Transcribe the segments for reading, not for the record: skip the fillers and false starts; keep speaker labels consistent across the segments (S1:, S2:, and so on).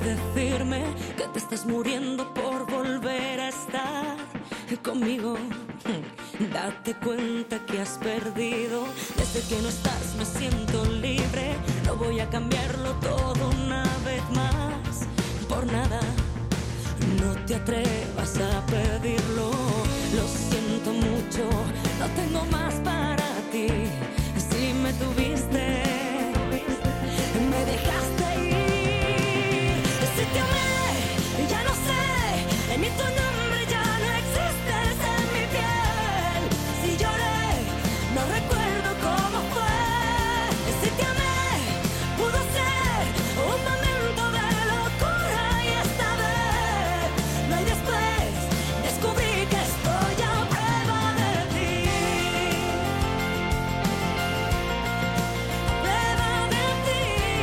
S1: decirme que te estás muriendo por volver a estar conmigo. Date cuenta que has perdido. Desde que no estás me siento libre. No voy a cambiarlo todo una vez más por nada. No te atrevas a pedirlo. Lo siento mucho, no tengo más para ti. Si me tuviste, me dejaste ir. Si te amé, ya no sé, ni tu nombre ya no existes en mi piel. Si lloré, no recuerdo cómo fue. Si te amé, pudo ser un momento de locura y esta vez no hay después. Descubrí que estoy a prueba de ti. Prueba de ti.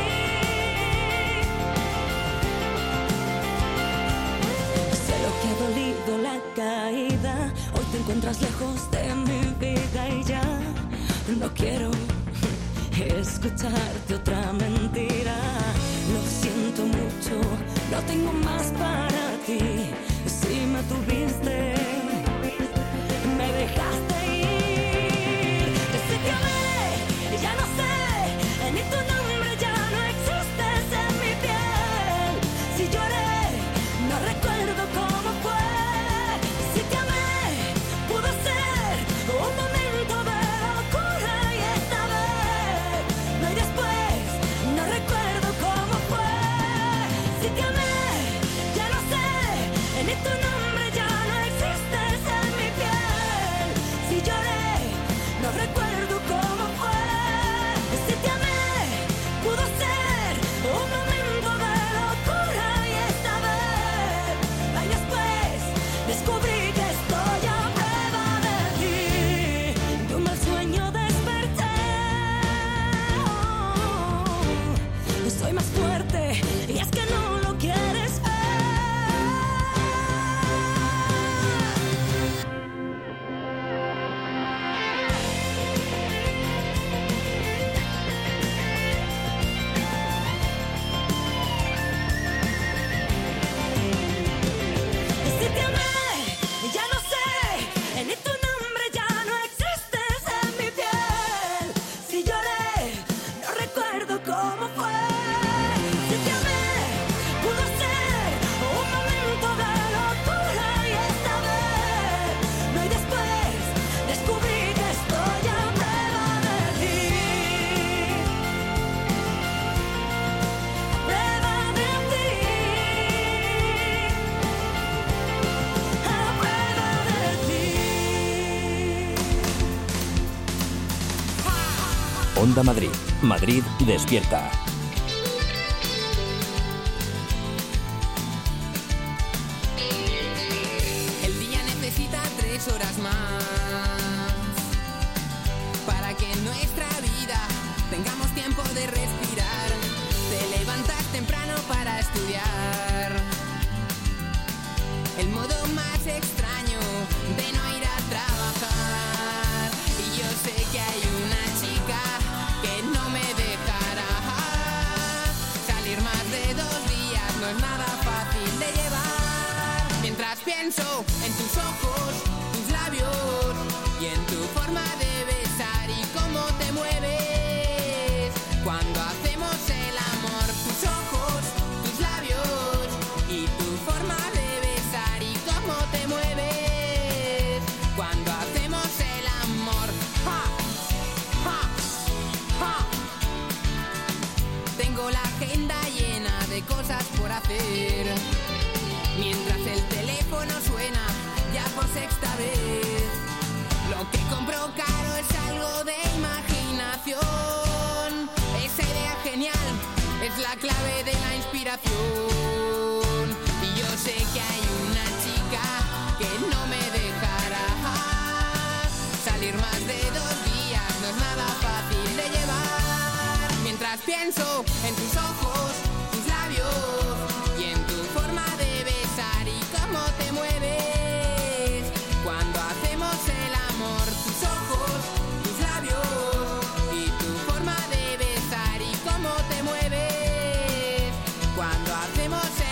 S1: Sé lo que ha dolido la caída. Hoy te encuentras lejos de mi vida y ya no quiero escucharte otra mentira. Lo siento mucho, no tengo más para ti. Si me tuviste, me dejaste ir. Si te amé, ya no sé, ni tu nombre ya no existes en mi piel. Si lloré, no recuerdo cómo fue. Si te amé, pudo ser un momento de locura y esta vez no hay después. No recuerdo cómo fue. Si te amé, ya no sé, ni tu nombre ya no existes en mi piel. Si lloré, no recuerdo cómo fue. Si te amé, pudo ser un momento de locura y esta vez no hay después. Descubrí que estoy a prueba de ti. De un mal sueño desperté. Soy más fuerte y es que no lo quieres ver. Si te amé, ya no sé, ni tu nombre ya no existes en mi piel. Si lloré, no recuerdo cómo fue. Si te amé, pudo ser un momento de locura y esta vez no hay después. Descubrí que estoy a prueba de ti. Prueba de ti. A prueba de ti.
S2: Onda Madrid. Madrid despierta.
S3: El día necesita 3 horas más para que en nuestra vida tengamos tiempo de respirar. Te levantas temprano para estudiar. El modo más extraño de no ir a trabajar. Y yo sé que hay una chica que no me dejará salir más de 2 días. No es nada fácil de llevar. Mientras pienso en tus ojos, tus labios y en tu forma de besar y cómo te mueves cuando hacemos el amor. Tus ojos, tus labios y tu forma de besar y cómo te mueves cuando hacemos el amor. ¡Ja! ¡Ja! ¡Ja! Tengo la agenda llena de cosas por hacer. Mientras el teléfono suena ya por 6ª vez. Lo que compro caro es algo de imaginación. Esa idea genial es la clave de la inspiración. Y yo sé que hay una chica que no me dejará salir más de 2 días. No es nada fácil de llevar. Mientras pienso en tus ojos, tus labios y en tu forma de besar y cómo te mueves cuando hacemos el amor. Tus ojos, tus labios y tu forma de besar y cómo te mueves cuando hacemos el amor.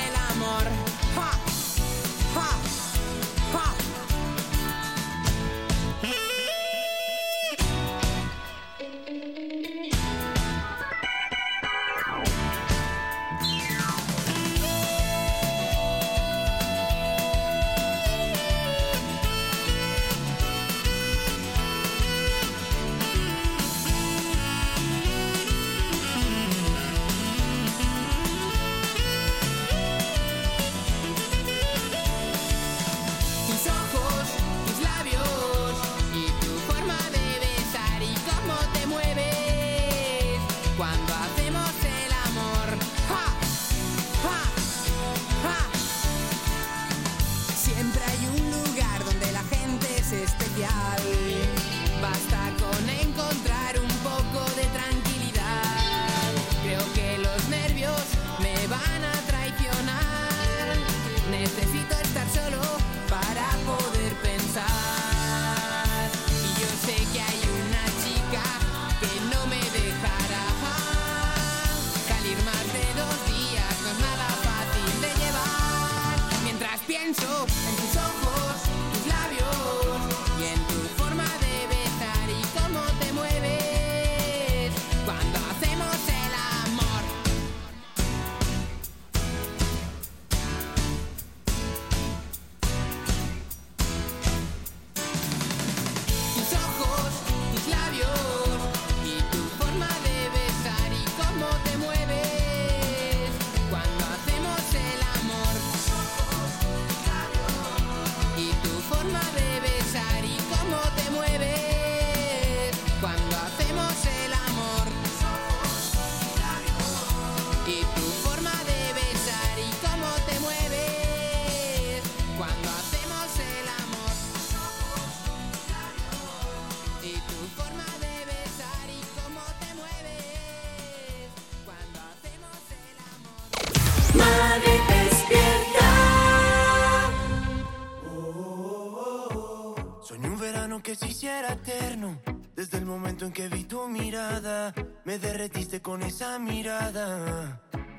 S4: que se hiciera eterno. Desde el momento en que vi tu mirada, me derretiste con esa mirada.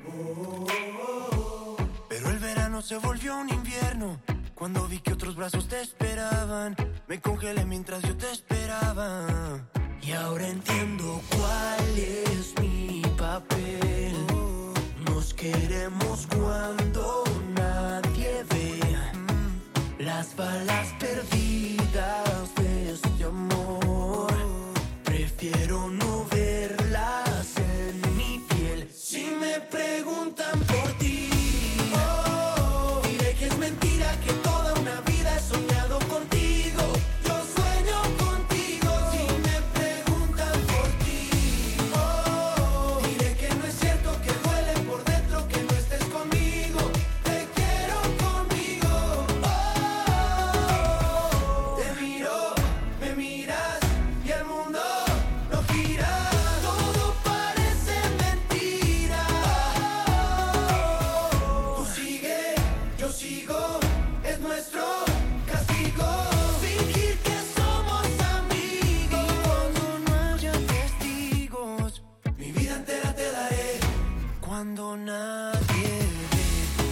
S4: Pero el verano se volvió un invierno. Cuando vi que otros brazos te esperaban, me congelé mientras yo te esperaba. Y ahora entiendo cuál es mi papel. Nos queremos cuando nadie ve las balas perdidas de este amor. Prefiero no verlas en mi piel. Si me preguntan por ti, diré que es mentira, que toda una vida he soñado contigo. Yo sueño contigo. Si me preguntan por ti, diré que no es cierto, que duele por dentro que no estés conmigo. Te quiero conmigo. Te miro, me miras y el mundo no gira. Todo parece mentira. Tú sigue, yo sigo, es nuestro castigo. Fingir que somos amigos. Y cuando no haya testigos, mi vida entera te daré. Cuando nadie ve,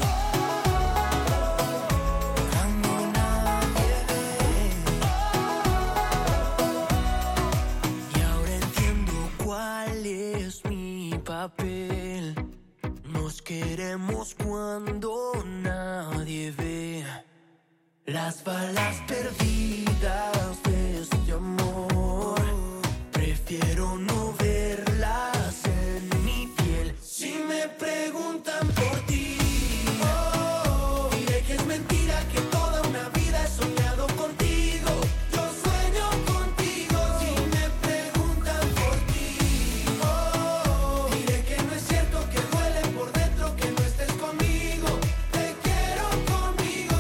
S4: cuando nadie ve. Y ahora entiendo cuál es mi papel. Nos queremos cuando nadie ve las balas perdidas de este amor. Prefiero no verlas en mi piel. Si me preguntan por ti, diré que es mentira, que toda una vida he soñado contigo. Yo sueño contigo. Si me preguntan por ti, diré que no es cierto, que duele por dentro que no estés conmigo. Te quiero conmigo.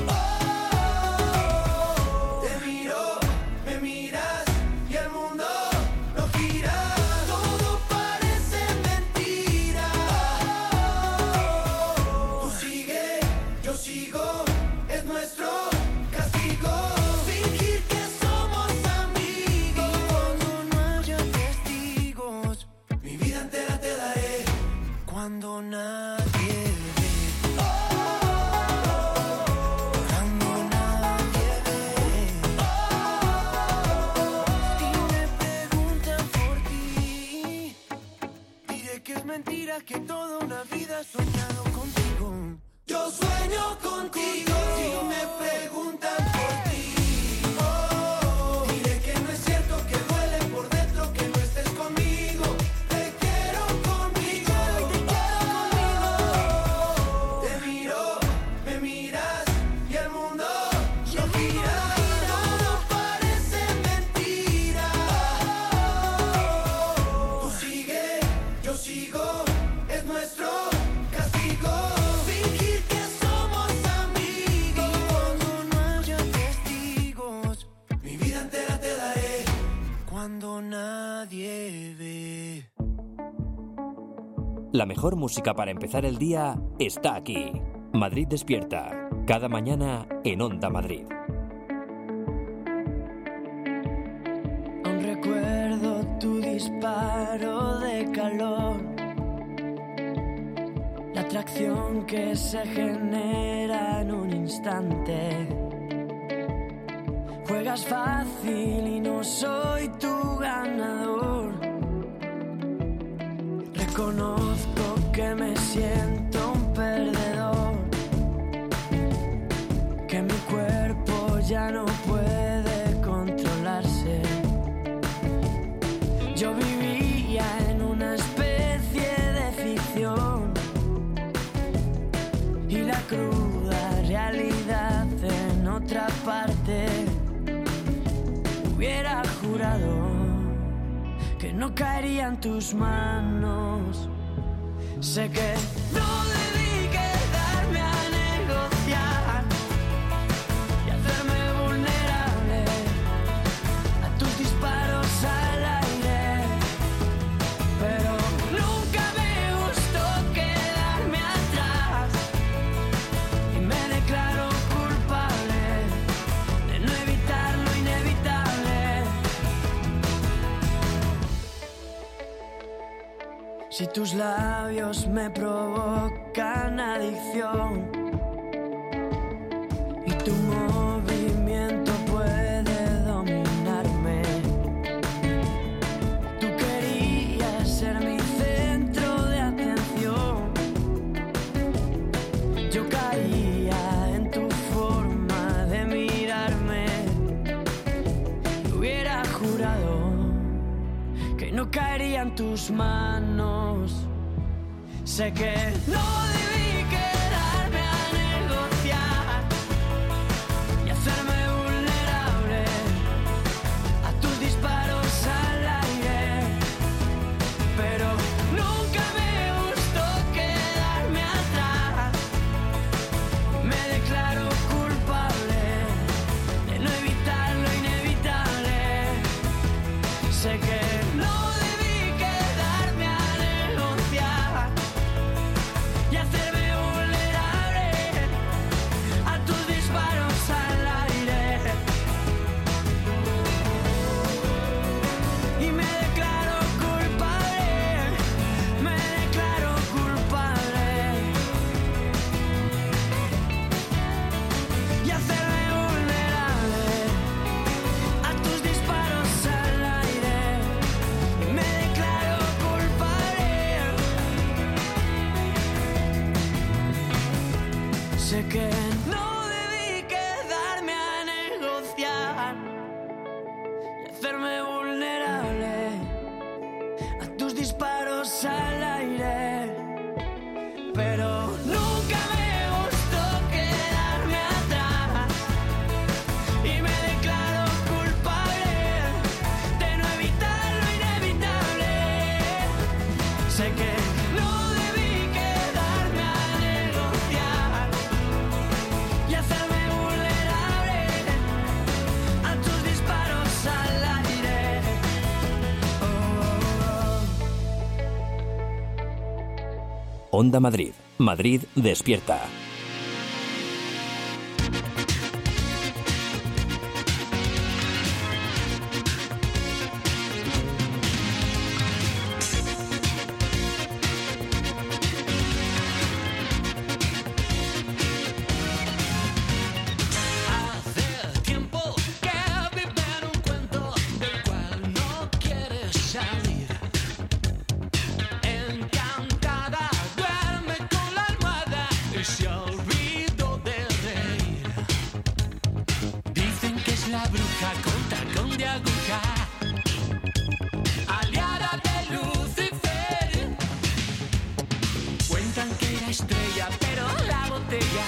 S4: Te miro, me miras y el mundo no gira. Todo parece mentira. Tú sigue, yo sigo, es nuestro castigo. Fingir que somos amigos. Y cuando no haya testigos, mi vida entera te daré. Cuando nadie ve, cuando nadie ve. Y me preguntan por ti, diré que es mentira, que toda una vida he soñado contigo. Yo sueño contigo. Si me preguntan por ti, diré que no es cierto, que duele por dentro que no estés conmigo. Te quiero conmigo. Te miro, me miras y el mundo no gira. Todo parece mentira. Tú sigue, yo sigo, es nuestro castigo. Fingir que somos amigos. Y cuando no haya testigos, mi vida entera te daré. Cuando nadie ve.
S2: La mejor música para empezar el día está aquí. Madrid Despierta, cada mañana en Onda Madrid.
S5: Aún recuerdo tu disparo de calor, la atracción que se genera en un instante. Juegas fácil y no soy tu ganador. Reconozco que me siento un perdedor, que mi cuerpo ya no puede controlarse. Yo vivía en una especie de ficción y la cruda realidad en otra parte. Hubiera jurado que no caería en tus manos. Sé que no debí quedarme a negociar y hacerme vulnerable a tus disparos al aire, pero nunca me gustó quedarme atrás y me declaro culpable de no evitar lo inevitable. Si tus labios me provocan adicción y tu movimiento puede dominarme, tú querías ser mi centro de atención. Yo caía en tu forma de mirarme y hubiera jurado que no caería en tus manos. Sé que no debí quedarme a negociar y hacerme vulnerable a tus disparos al aire, pero nunca me gustó quedarme atrás. Me declaro culpable de no evitar lo inevitable. Sé que no debí quedarme a negociar y hacerme vulnerable a tus disparos al aire. Y me declaro culpable, me declaro culpable. Y hacerme vulnerable a tus disparos al aire. Me declaro culpable. Sé que no debí quedarme a negociar y hacerme vulnerable a tus disparos al aire, pero nunca me gustó quedarme atrás. Y me declaro culpable de no evitar lo inevitable. Sé que no debí quedarme a negociar y hacerme vulnerable a tus disparos al aire.
S2: Onda Madrid. Madrid despierta.
S6: Hace tiempo que vive en un cuento del cual no quiere salir. Encantada duerme con la almohada y se olvidó de reír. Dicen que es la bruja con tacón de aguja, aliada de Lucifer. Cuentan que era estrella, pero la botella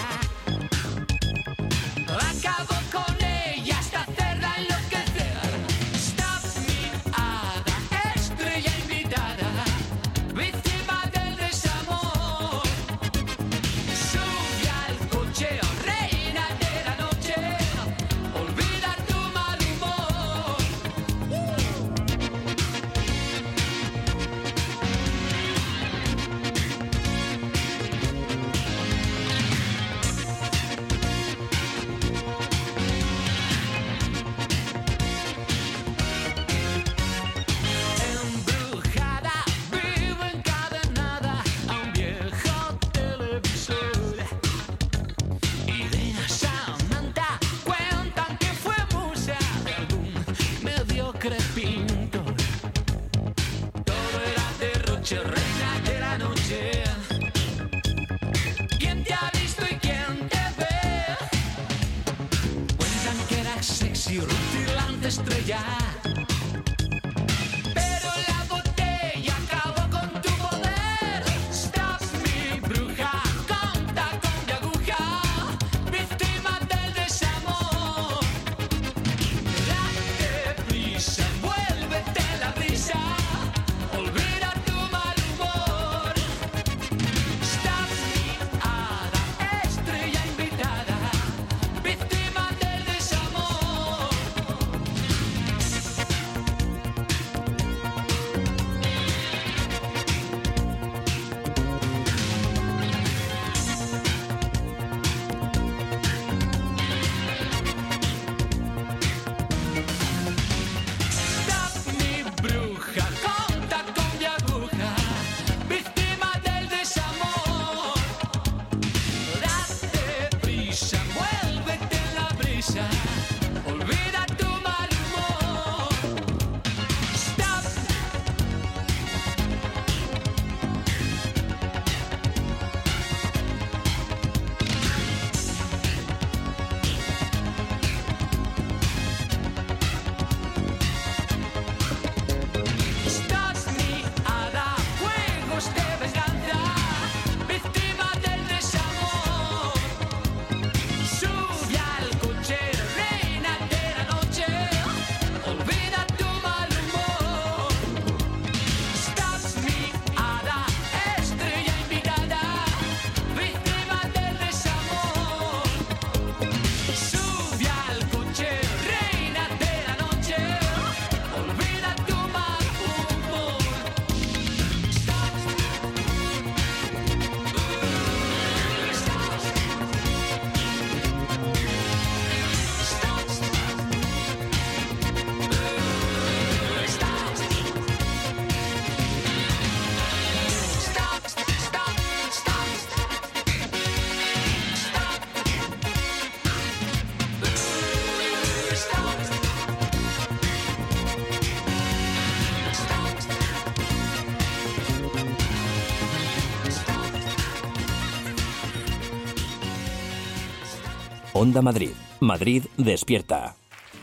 S6: acabó con ella hasta hacerla enloquecer. Stop me, hada, estrella invitada, víctima del desamor. Sube al coche, reina de la noche, olvida tu mal humor. Embrujada, vive encadenada a un viejo televisor. Irene Samantha cuentan que fue musa de algún mediocre pintor. Todo era derroche, reina de la noche. ¿Quién te ha visto y quién te ve? Cuentan que era sexy, rutilante estrella, pero la botella acabó con tu poder. Stop me, bruja, con tacón de aguja, víctima del desamor. Date prisa, envuélvete en la brisa, olvida tu mal humor. Stop me, hada, estrella invitada, víctima del desamor.
S2: Onda Madrid. Madrid despierta.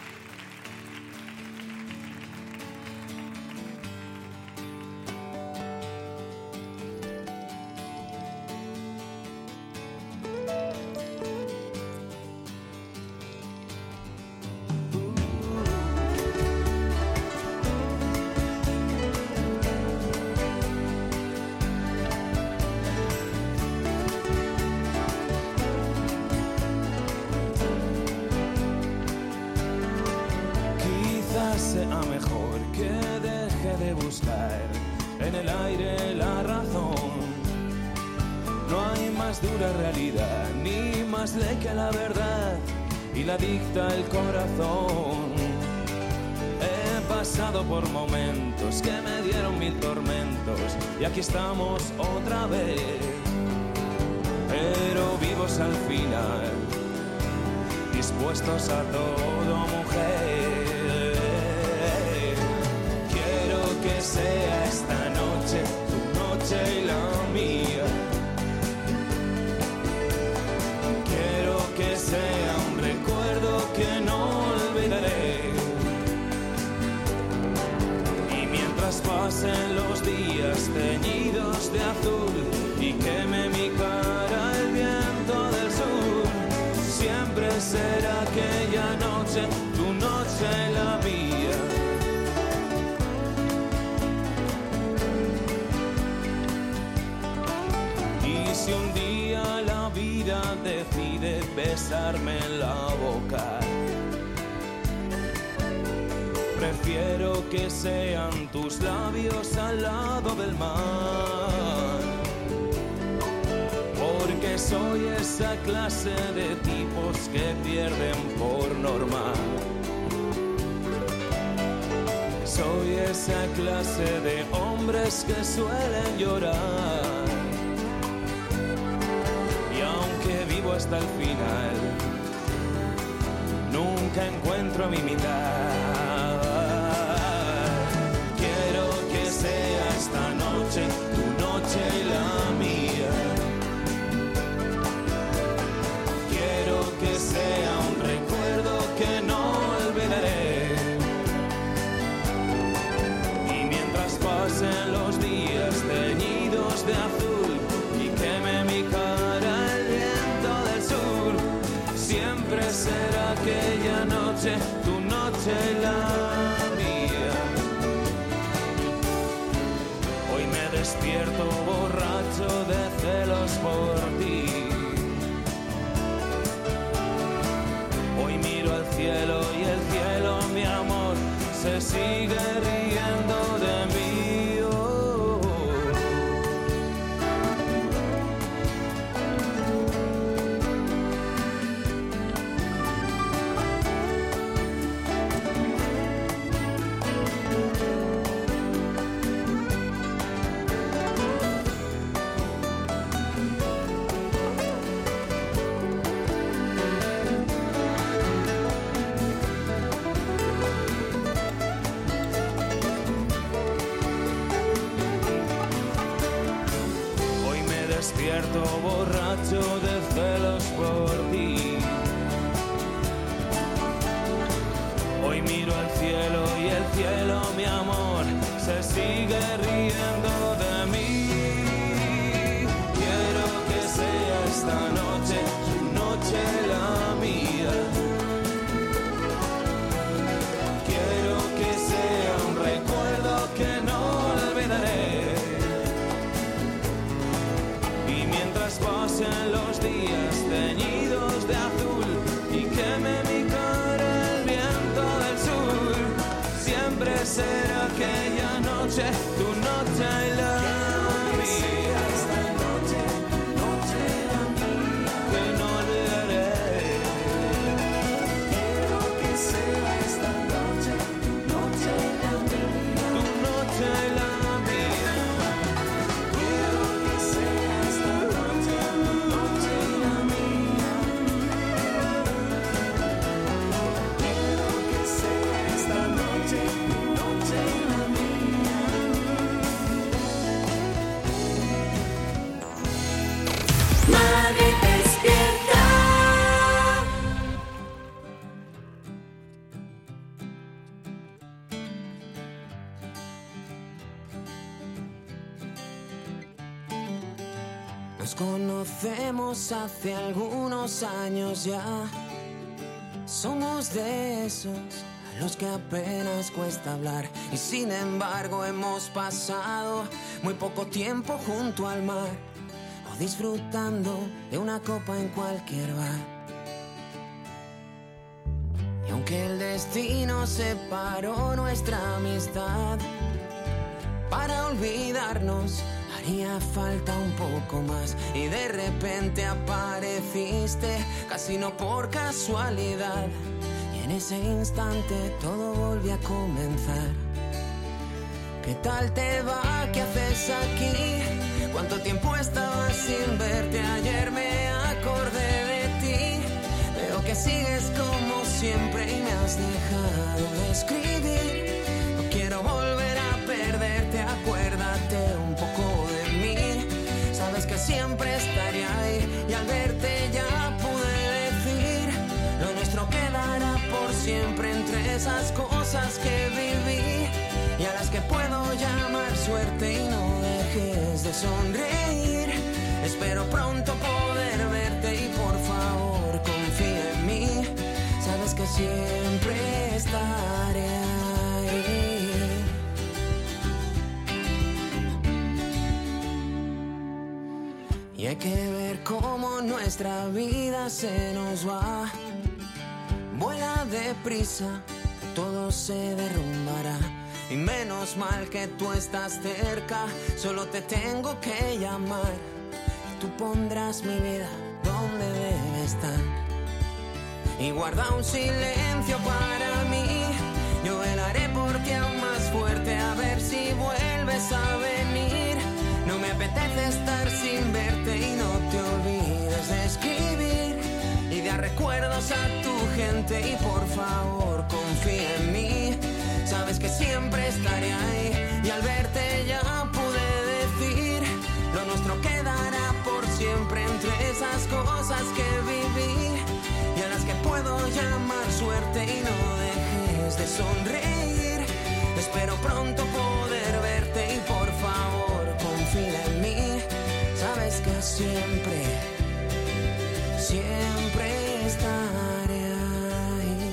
S7: Sea mejor que deje de buscar en el aire la razón. No hay más dura realidad ni más ley que la verdad, y la dicta el corazón. He pasado por momentos que me dieron mil tormentos y aquí estamos otra vez, pero vivos al final, dispuestos a todo, mujer. Que sea esta noche tu noche y la mía. Quiero que sea un recuerdo que no olvidaré. Y mientras pasen los días teñidos de azul y queme mi cara el viento del sur, siempre será aquella noche tu noche y la mía. Si un día la vida decide besarme en la boca, prefiero que sean tus labios al lado del mar, porque soy esa clase de tipos que pierden por norma. Soy esa clase de hombres que suelen llorar. Vivo hasta el final, nunca encuentro mi mitad. Quiero que sea esta noche tu noche y la mía. Quiero que sea un recuerdo que no olvidaré. Y mientras pasen los días teñidos de azul y queme mi cara, siempre será aquella noche tu noche y la mía. Hoy me despierto borracho de celos por ti. Hoy miro al cielo y el cielo, mi amor, se sigue riendo de mí. Despierto borracho de celos por ti. Hoy miro al cielo y el cielo, mi amor, se sigue riendo de mí. Quiero que sea esta noche tu noche la mía. Quiero que sea un recuerdo que no olvidaré. Pasen los días teñidos de azul y queme mi cara el viento del sur, siempre será aquella noche tu noche y la mía. Esta noche, noche la mía, que no olvidaré. Quiero que sea esta noche tu noche y la mía, tu noche y la mía. Quiero que sea esta noche tu noche y la mía. Quiero que sea esta noche tu noche y la mía.
S8: Nos conocemos hace algunos años ya. Somos de esos a los que apenas cuesta hablar. Y sin embargo hemos pasado muy poco tiempo junto al mar, o disfrutando de una copa en cualquier bar. Y aunque el destino separó nuestra amistad, para olvidarnos haría falta un poco más. Y de repente apareciste, casi no por casualidad, y en ese instante todo volvió a comenzar. ¿Qué tal te va? ¿Qué haces aquí? ¿Cuánto tiempo estaba sin verte? Ayer me acordé de ti. Veo que sigues como siempre y me has dejado de escribir. No quiero volver a perderte, acuérdate un poco de mí. Sabes que siempre estaré ahí, y al verte ya pude decir: lo nuestro quedará por siempre entre esas cosas que viví y a las que puedo llamar suerte. Y no dejes de sonreír, espero pronto poder verte y por favor confía en mí. Sabes que siempre estaré ahí. Y hay que ver cómo nuestra vida se nos va. Vuela deprisa, todo se derrumbará. Y menos mal que tú estás cerca, solo te tengo que llamar. Y tú pondrás mi vida donde debe estar. Y guarda un silencio para mí, yo velaré por ti aún más fuerte, a ver si vuelves a venir. No me apetece estar sin verte y no te olvides de escribir y dar recuerdos a tu gente. Y por favor confía en mí, sabes que siempre estaré ahí. Y al verte ya pude decir: lo nuestro quedará por siempre entre esas cosas que viví y a las que puedo llamar suerte. Y no dejes de sonreír, espero pronto poder verte y por favor confía en mí. Sabes que siempre, siempre estaré ahí.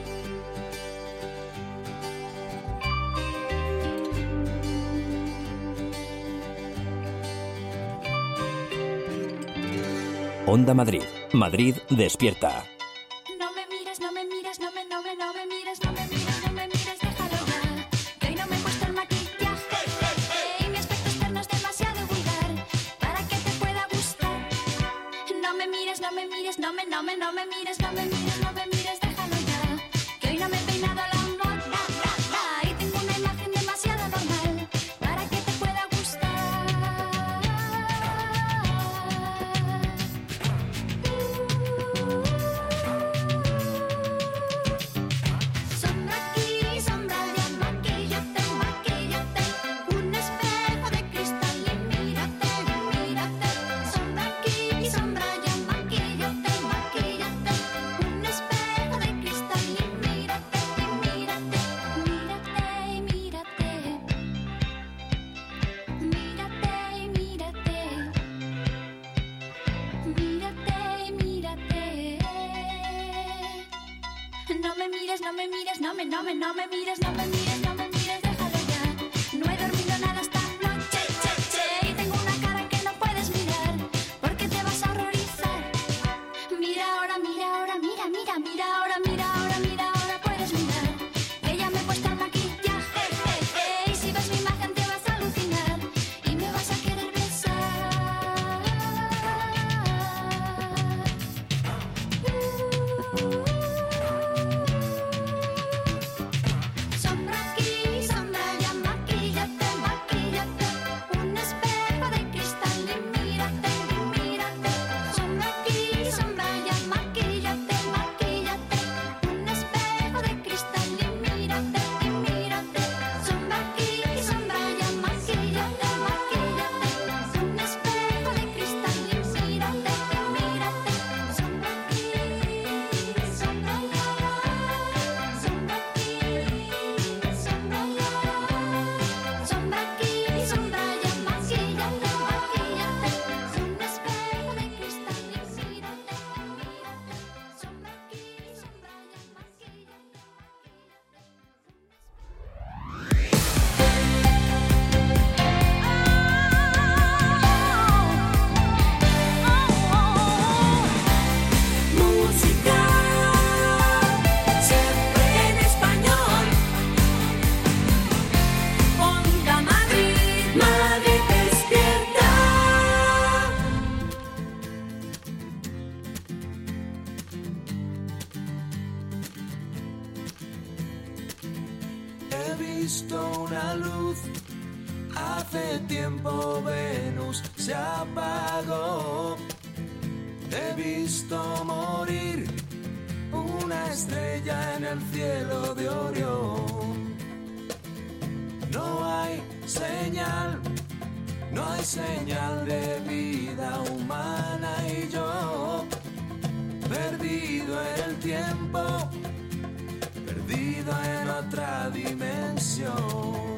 S2: Onda Madrid. Madrid despierta.
S1: No me mires, no me mires, no me mires, no me mires, no me mires, déjalo ya. Que hoy no me he puesto el maquillaje y mi aspecto externo es demasiado vulgar para que te pueda gustar. No me mires, no me mires, no me mires, no me mires, déjalo ya. Que hoy no me he peinado la moda y tengo una imagen demasiado normal para que te pueda gustar. Sombra aquí, sombra allá, maquíllate, maquíllate. Un espejo de cristal y mírate, mírate. Sombra aquí, sombra allá, maquíllate, maquíllate. Un espejo de cristal y mírate, mírate. Mírate, mírate. Mírate, mírate. Mírate, mírate. No me mires, no me mires, no me mires, no me mires, déjalo ya. No he dormido nada esta noche, y tengo una cara que no puedes mirar, porque te vas a horrorizar. Mira ahora, mira, mira ahora, puedes mirar, que ya me he puesto el maquillaje, y si ves mi imagen te vas a alucinar, y me vas a querer besar. Sombra aquí,
S7: visto una luz. Hace tiempo Venus se apagó. He visto morir una estrella en el cielo de Orión. No hay señal de vida humana y yo, perdido en el tiempo, perdido en otra dimensión.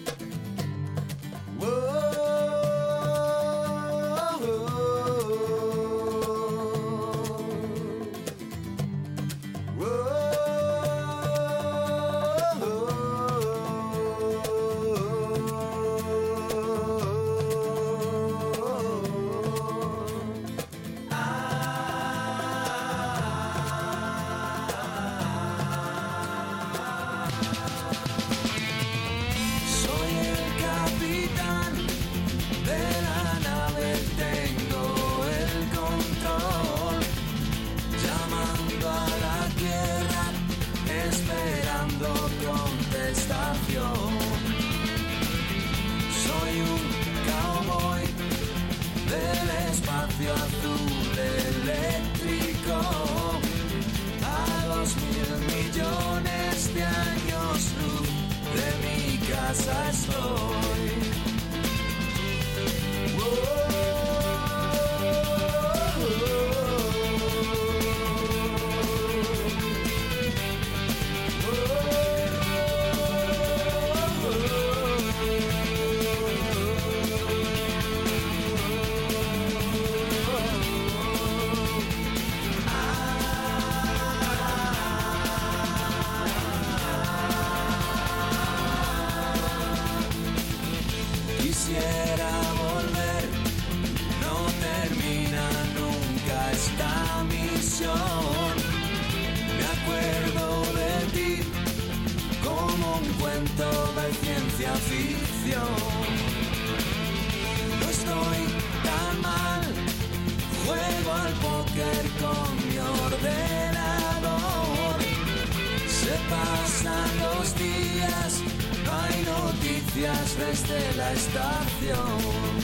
S9: Desde la estación.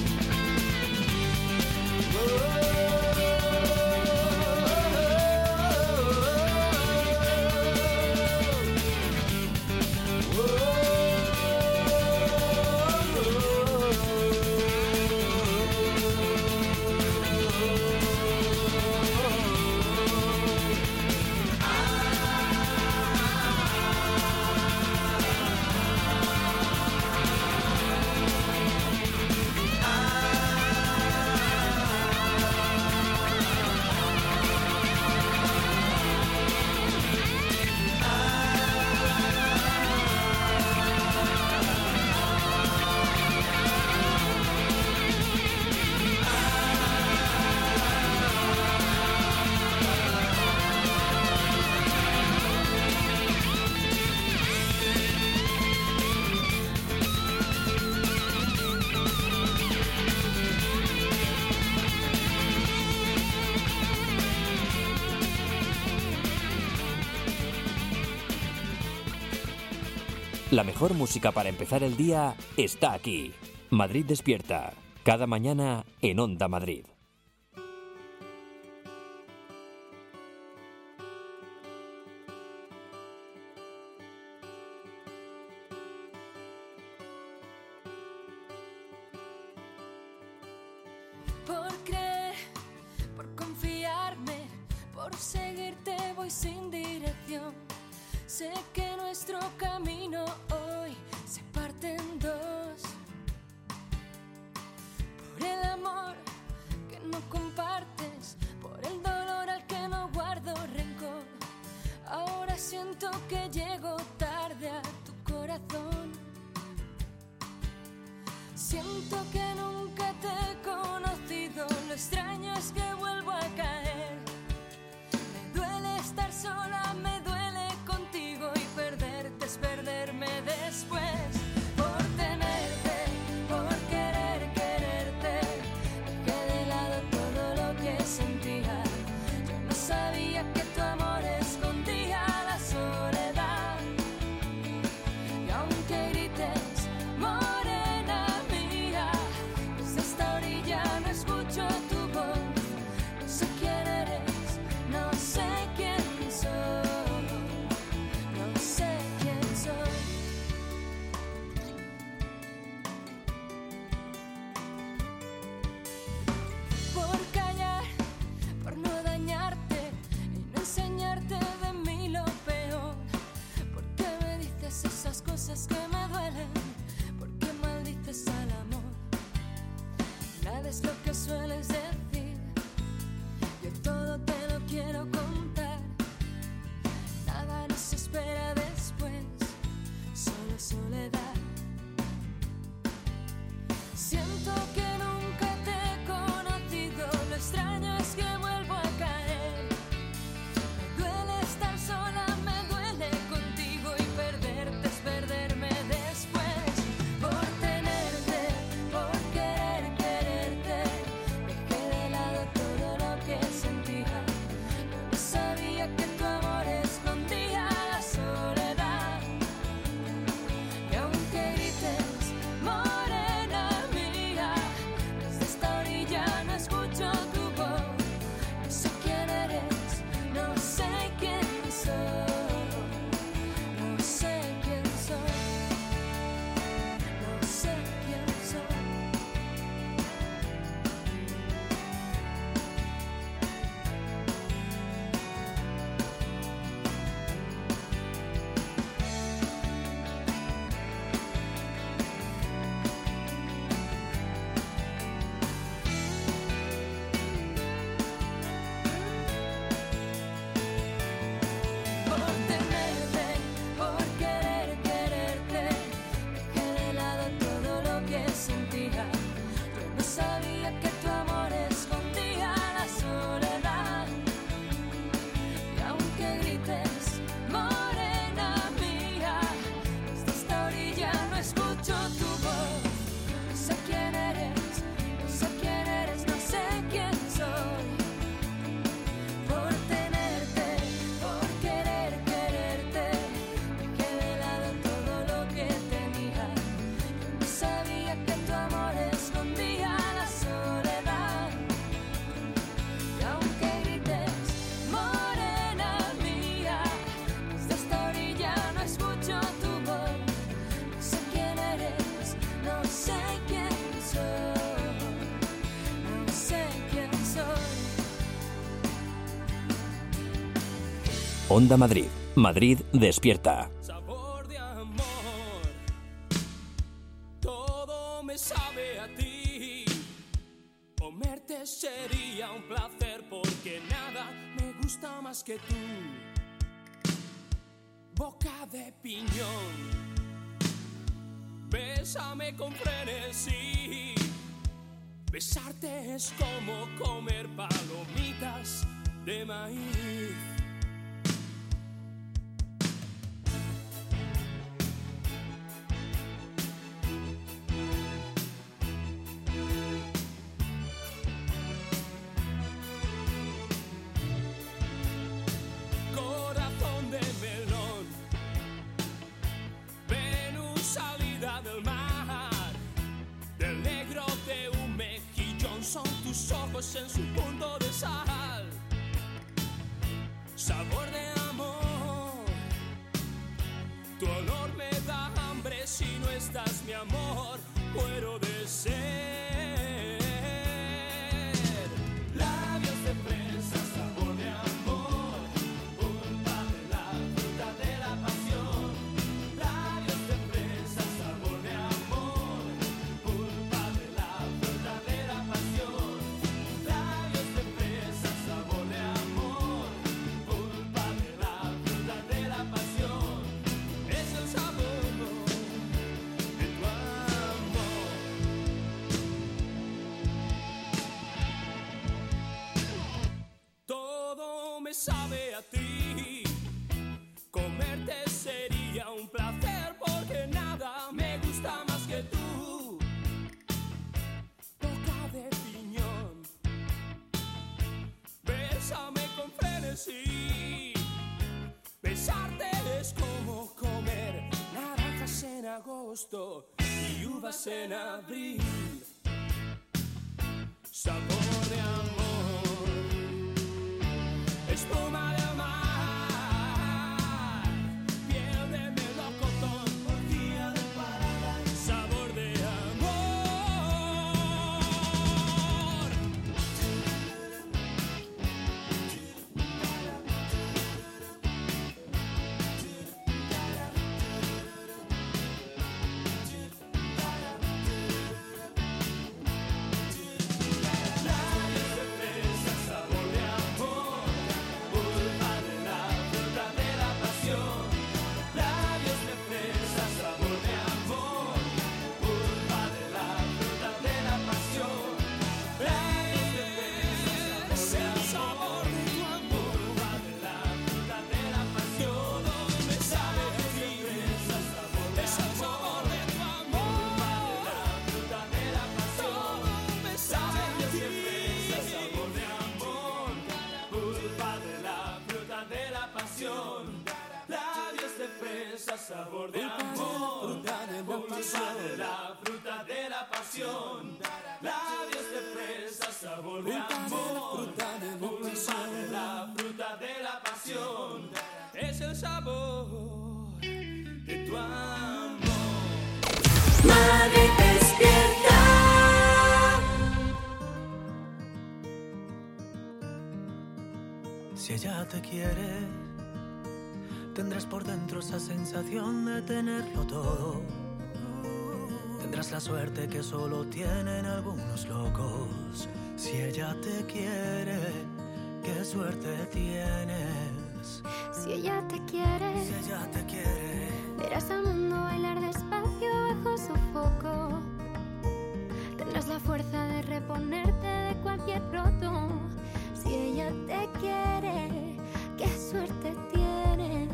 S2: La mejor música para empezar el día está aquí. Madrid Despierta, cada mañana en Onda Madrid.
S1: Por creer, por confiarme, por seguirte voy sin dirección. Sé que nuestro camino hoy se parte en dos. Por el amor que no compartes, por el dolor al que no guardo rencor. Ahora siento que llego tarde a tu corazón. Siento que nunca te he conocido, lo extraño es que vuelvo a caer. Me duele estar sola, me duele contigo y perderte es perderme después. Por tenerte, por querer quererte, dejé de lado todo lo que sentía. Yo no sabía que tu amor escondía la soledad. Y aunque
S2: Onda Madrid. Madrid despierta.
S6: Sabor de amor, todo me sabe a ti. Comerte sería un placer porque nada me gusta más que tú. Boca de piñón, bésame con frenesí. Besarte es como comer palomitas de maíz. Corazón de melón, Venus salida del mar, del negro de un mejillón son tus ojos en su punto de sal. Sabor de amor, tu olor me da hambre si no estás, mi amor, muero de sed. Labios de fresa, sabor de amor, pulpa de la fruta de la pasión. Labios de fresa, sabor de amor, pulpa de la fruta de la pasión. Labios de fresa, sabor de amor, pulpa de la fruta de la pasión. Es el sabor de tu amor. Todo me sabe a ti. Comerte sería un placer porque nada me gusta más que tú. Boca de piñón, bésame con frenesí. Besarte es como comer naranjas en agosto y uvas en abril. Sabor de amor, espuma de mar, piel de melocotón, orgía de parada, sabor de amor. Labios de fresa, sabor de amor, pulpa de la fruta de la pasión. Labios de fresa, sabor de amor, pulpa de la fruta de la pasión. Labios de fresa, sabor de amor, pulpa de la fruta de la pasión. Todo me sabe a ti, es el sabor de tu amor, pulpa de la fruta de la pasión. Todo me sabe a ti, sabor de amor, pulpa de la fruta de la pasión. Labios de fresa, sabor de amor, pulpa de la fruta de la pasión. Labios de fresa, sabor de amor, pulpa de la fruta de la pasión. Es el sabor de tu amor.
S1: Madrid despierta.
S4: Si ella te quiere, tendrás por dentro esa sensación de tenerlo todo. Tendrás la suerte que solo tienen algunos locos. Si ella te quiere, qué suerte tienes.
S10: Si ella te quiere,
S4: Si ella te quiere,
S10: verás al mundo bailar despacio bajo su foco. Tendrás la fuerza de reponerte de cualquier roto. Si ella te quiere, qué suerte tienes.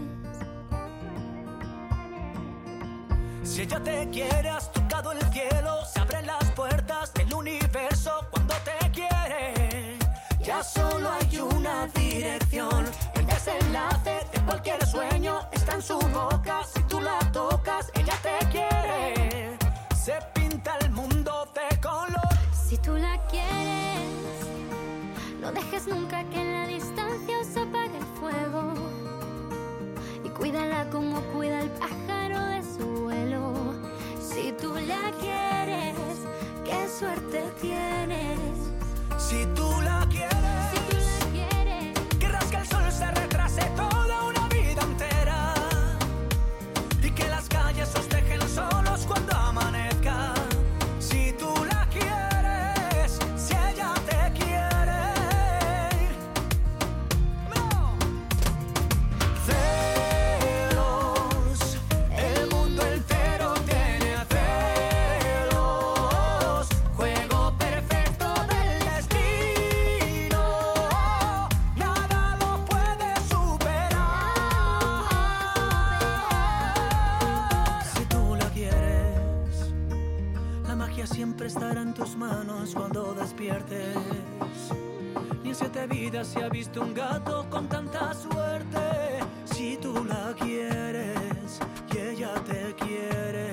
S4: si ella te quiere, has tocado el cielo. Se abren las puertas del universo cuando te quiere. Ya solo hay una dirección. El desenlace de cualquier sueño está en su boca. Si tú la tocas, ella te quiere. Se pinta el mundo de color.
S10: Si tú la quieres, no dejes nunca que en la distancia os apague el fuego. Y cuídala como cuida el pájaro de su vuelo. Si tú la quieres, qué suerte tienes.
S4: Si tú la quieres,
S10: Si tú la quieres,
S4: querrás que el sol se retrase toda una magia siempre estará en tus manos cuando despiertes. Ni en 7 vidas se ha visto un gato con tanta suerte. Si tú la quieres y ella te quiere.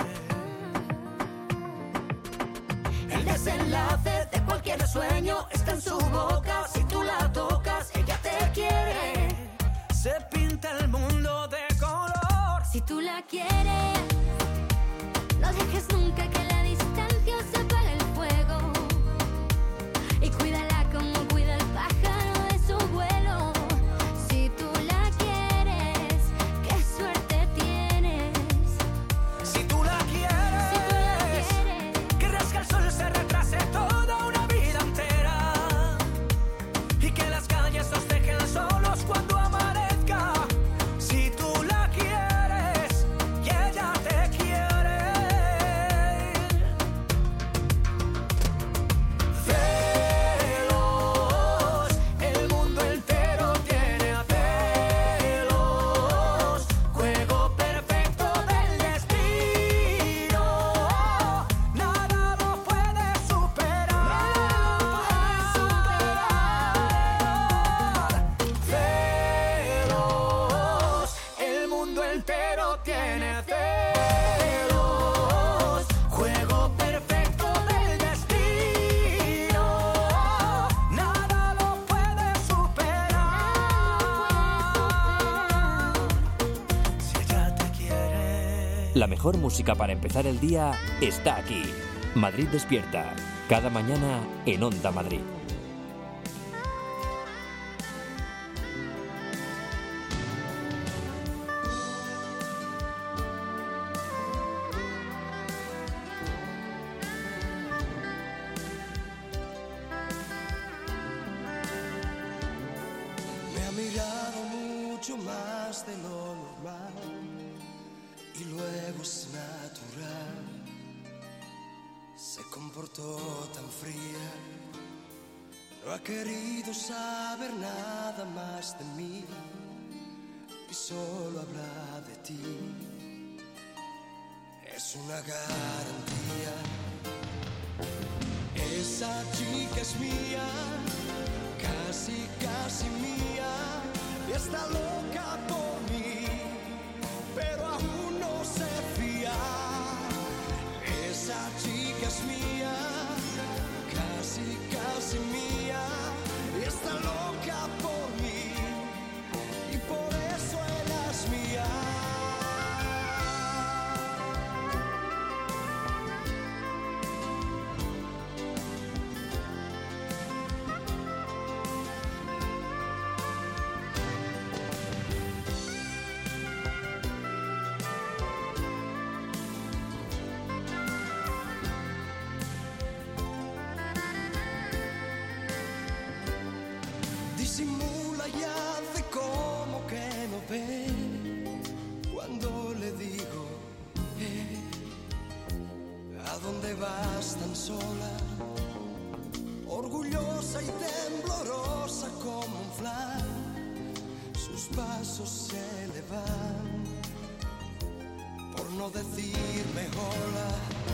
S1: El desenlace de cualquier sueño está en su boca. Si tú la tocas, ella te quiere.
S4: Se pinta el mundo de color.
S10: Si tú la quieres, no dejes nunca que la distancia se apague el fuego. Y cuídala como cuida el pájaro de su vuelo. Si tú la quieres, qué suerte tienes.
S4: Si tú la quieres, que rasque el sol se retrase toda una vida entera. Y que las calles nos dejen solos cuando amanezca. Si tú la quieres y ella te quiere. Celos, el mundo entero tiene a celos. Juego perfecto del destino. Nada lo puede superar. Celos, el mundo entero tiene celos. Juego perfecto del destino. Nada lo puede superar. Si ella te quiere.
S2: La mejor música para empezar el día está aquí. Madrid Despierta. Cada mañana en Onda Madrid.
S9: Me ha mirado mucho más de lo normal y luego es natural. Se comportó tan fría, no ha querido saber nada más de mí y solo habla de ti. Es una garantía. Esa chica es mía, casi, casi mía, y está loca por mí, pero aún no se fía. Esa chica es mía, casi, casi mía, y está loca por mí, y por eso ella es mía. Disimula y hace como que no ve cuando le digo, ¿a dónde vas tan sola? Orgullosa y temblorosa como un flan, sus pasos se le van, por no decirme hola.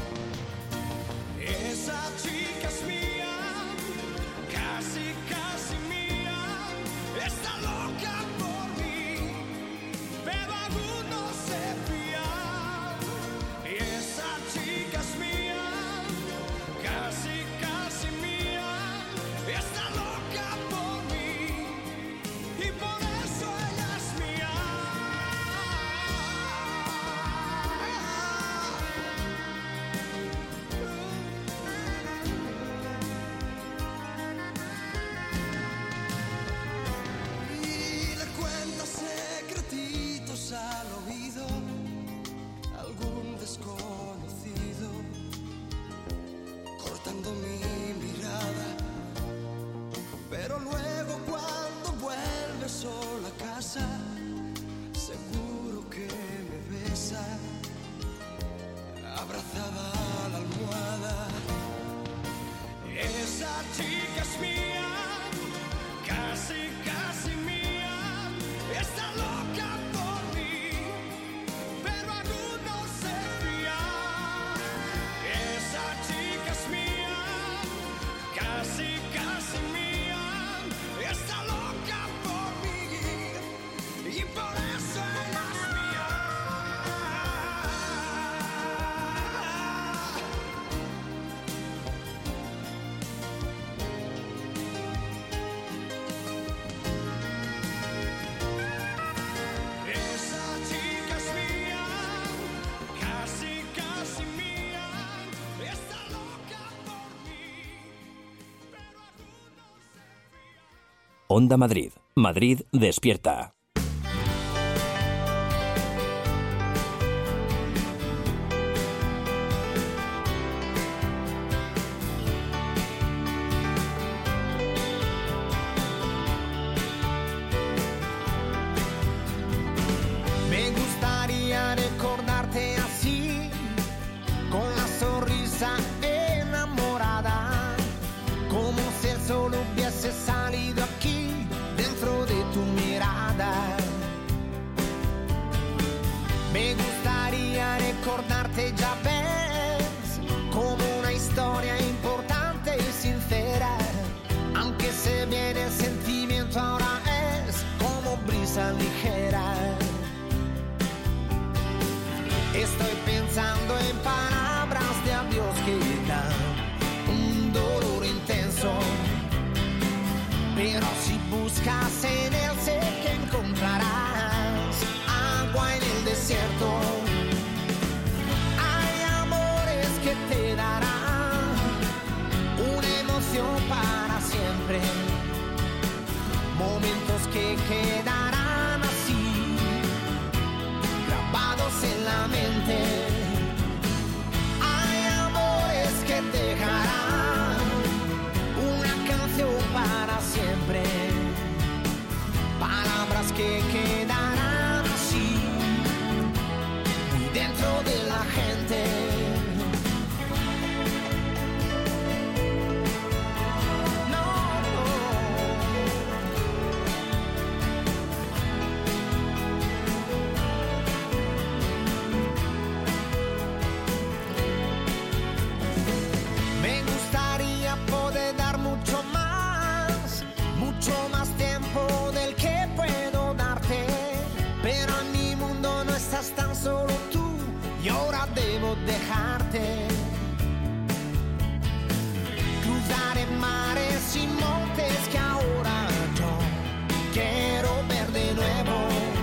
S9: Esa chica es mía, casi, casi mía, está loca por mí, pero aún no se fía. Y esa chica es mía, casi, casi mía, está loca por mí, y por eso ella es mía.
S2: Onda Madrid. Madrid despierta.
S11: Me gustaría recordarte así, con la sonrisa enamorada, como si el sol hubiese salido aquí, dentro de tu mirada. Me gustaría recordarte, ya ves, como una historia importante y sincera, aunque se viene el sentimiento ahora es como brisa ligera. Estoy pensando en palabras de adiós que dan un dolor intenso, pero si buscas en él sé que encontrarás agua en el desierto. Hay amores que te darán una emoción para siempre, momentos que quedarán así, grabados en la mente. Hay amores que dejarán una canción para siempre, palabras que quedarán así, muy dentro de la gente. Me gustaría poder dar mucho más tiempo del que puedo darte, pero en mi mundo no estás tan solo tú y ahora debo dejarte. Cruzaré mares y montes que ahora yo quiero ver de nuevo.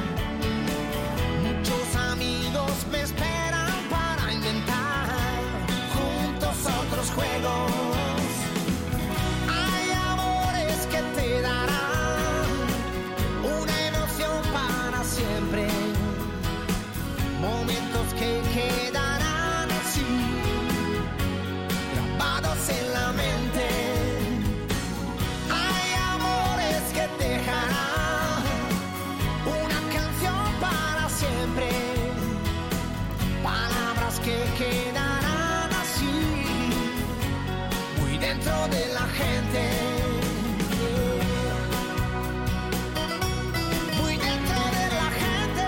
S11: Muchos amigos me esperan para inventar juntos otros juegos. Hay amores que te darán una emoción para siempre, momentos que quedarán así, grabados en la mente. Hay amores que dejarán una canción para siempre, palabras que quedarán así, muy dentro de la gente. Muy dentro de la gente.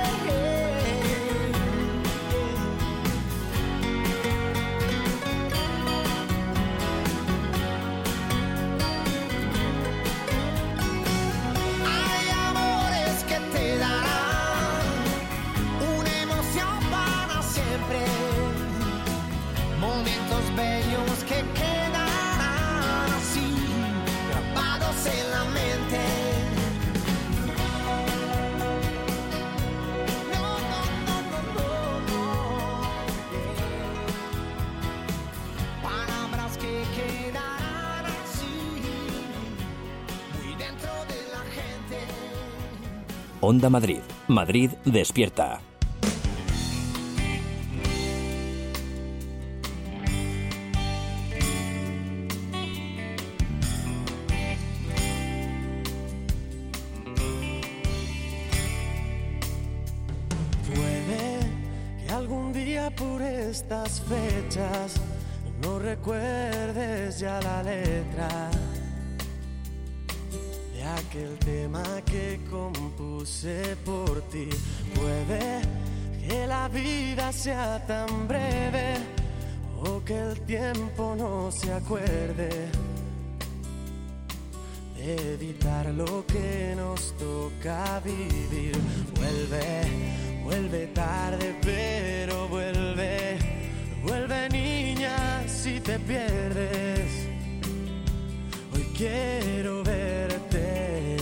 S11: Hay amores que te darán una emoción para siempre, momentos bellos que quedarán así, grabados en la mente. No, no, no, no, no, no. Palabras que quedarán así, muy dentro de la gente.
S2: Onda Madrid. Madrid despierta.
S12: Puede que algún día por estas fechas no recuerdes ya la letra de aquel tema que compuse por ti. Puede que la vida sea tan breve o que el tiempo no se acuerde de evitar lo que nos toca vivir. Vuelve tarde, pero vuelve niña si te pierdes. Hoy quiero verte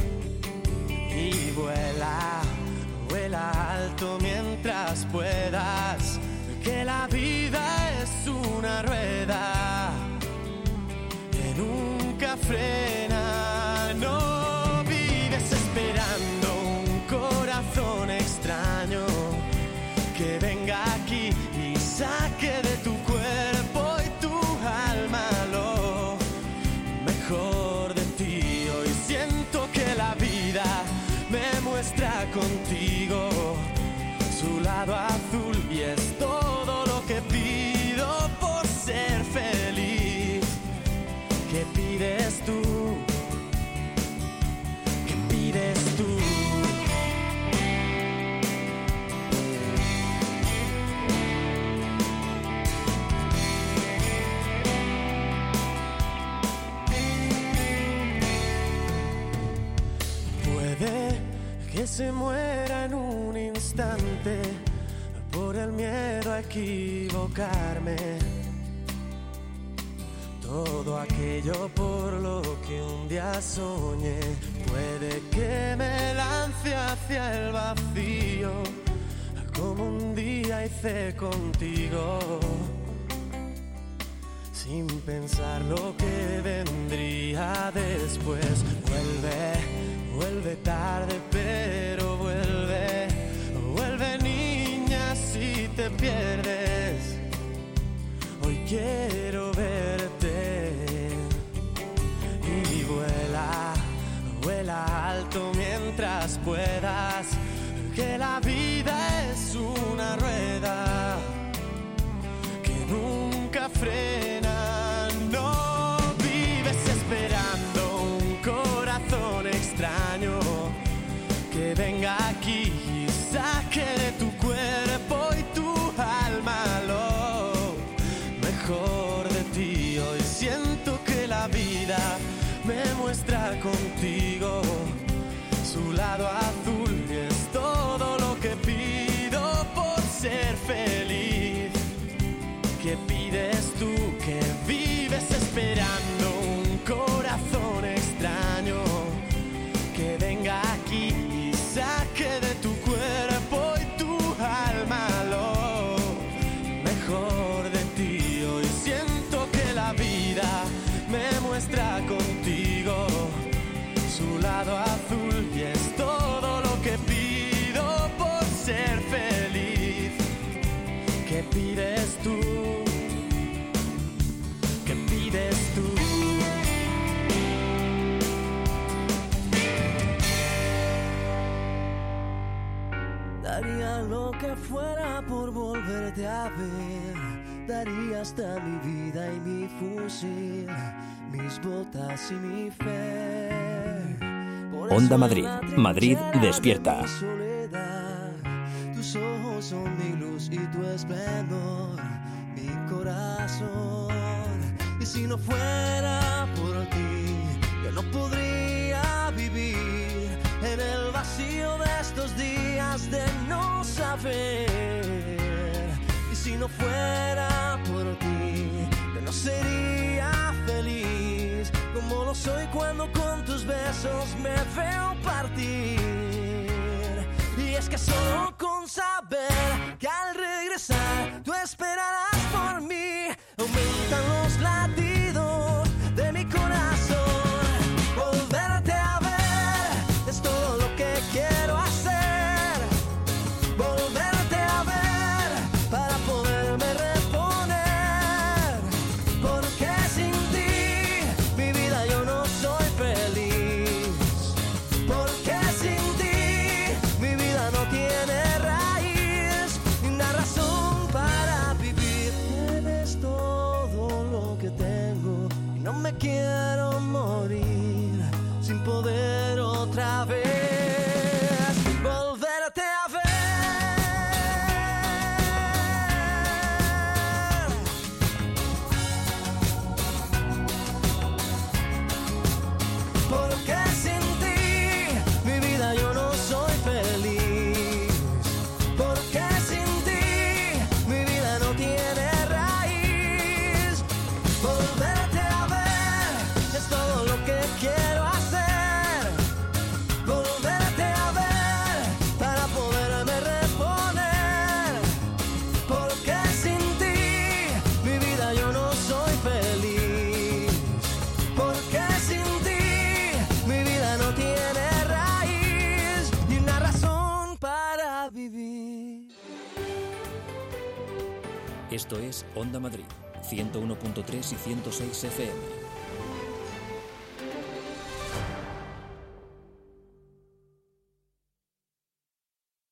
S12: y vuela alto mientras puedas, que la vida es una rueda que nunca frena, no. se muera en un instante por el miedo a equivocarme. Todo aquello por lo que un día soñé puede que me lance hacia el vacío, como un día hice contigo, sin pensar lo que vendría después. Vuelve tarde, pero vuelve niña si te pierdes. Hoy quiero verte y vuela alto mientras puedas, que la vida es una rueda que nunca frena. No vives esperando un corazón extraño que venga aquí y saque de tu cuerpo y tu alma lo mejor de ti. Hoy siento que la vida me muestra contigo su lado azul, y es todo lo que pido por ser feliz. ¿Qué pides tú? Que vives esperando un corazón extraño que venga aquí y saque de tu cuerpo y tu alma lo mejor de ti. Hoy siento que la vida me muestra contigo su lado azul, y es todo lo que pido por ser feliz. ¿Qué pides tú? ¿Qué pides tú?
S5: Daría lo que fuera por volverte a ver. Daría hasta mi vida y mi fusil, mis botas y mi fe.
S2: Onda Madrid. Madrid despierta.
S5: Tus ojos son mi luz y tu esplendor, mi corazón. Y si no fuera por ti, yo no podría vivir en el vacío de estos días de no saber. Y si no fuera por ti, yo no sería feliz como lo soy cuando con tus besos me veo partir. Y es que solo con saber que al regresar tú esperarás por mí, aumentan los latidos de mi corazón. Volverte a ver es todo lo que quiero hacer. Volverte a ver para poderme reponer, porque sin ti mi vida yo no soy feliz. Porque sin ti mi vida no tiene raíz ni una razón para vivir. Eres todo lo que tengo y no me quiero morir sin poder otra vez volverte a ver. Porque sin ti mi vida yo no soy feliz. Porque sin ti mi vida no tiene raíz. Volverte a ver es todo lo que quiero hacer. Volverte a ver para poderme reponer. Porque sin ti mi vida yo no soy feliz. Porque sin ti mi vida no tiene raíz ni una razón para vivir.
S2: Esto es Onda Madrid, 101.3 y 106 FM.